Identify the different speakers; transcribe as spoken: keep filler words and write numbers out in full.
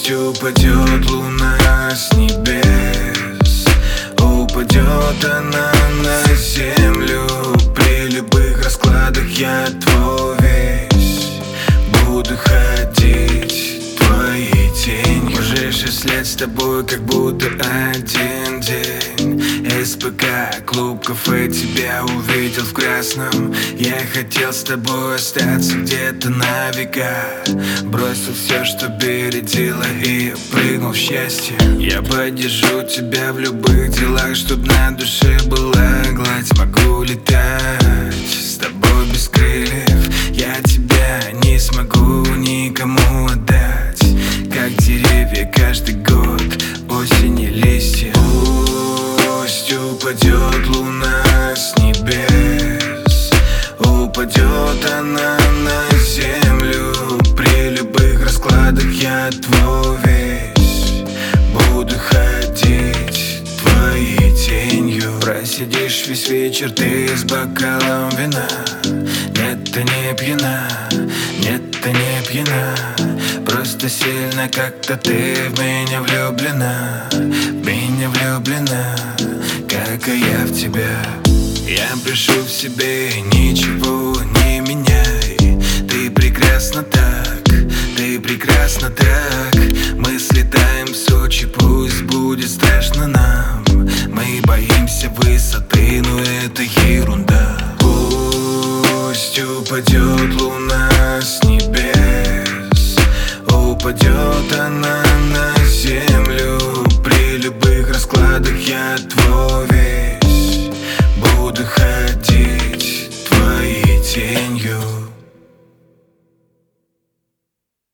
Speaker 1: Пусть упадет луна с небес, упадет она на землю. При любых раскладах я твой весь, буду ходить твоей тенью. Ближайший след с тобой, как будто один день. СПК, клуб, кафе, тебя увидел в красном. Я хотел с тобой остаться где-то на века. Бросил все, что бередило, и прыгнул в счастье. Я поддержу тебя в любых делах, чтоб на душе была гладь. Могу летать с тобой без крыльев, я тебя не смогу никому отдать. Как деревья каждый год, осени листья. Пусть упадет луна с небес, упадет она на землю. При любых раскладах я твой весь, буду ходить твоей тенью. Просидишь весь вечер ты с бокалом вина. Нет, ты не пьяна, нет, ты не пьяна. Просто сильно как-то ты в меня влюблена, в меня влюблена, как и я в тебя. Я прошу в себе, ничего не меняй. Ты прекрасна так, ты прекрасна так. Мы слетаем в Сочи, пусть будет страшно нам. Мы боимся высоты, но это ерунда. Пусть упадет луна с небес, упадет она на землю. При любых раскладах я твой весь, буду ходить твоей тенью.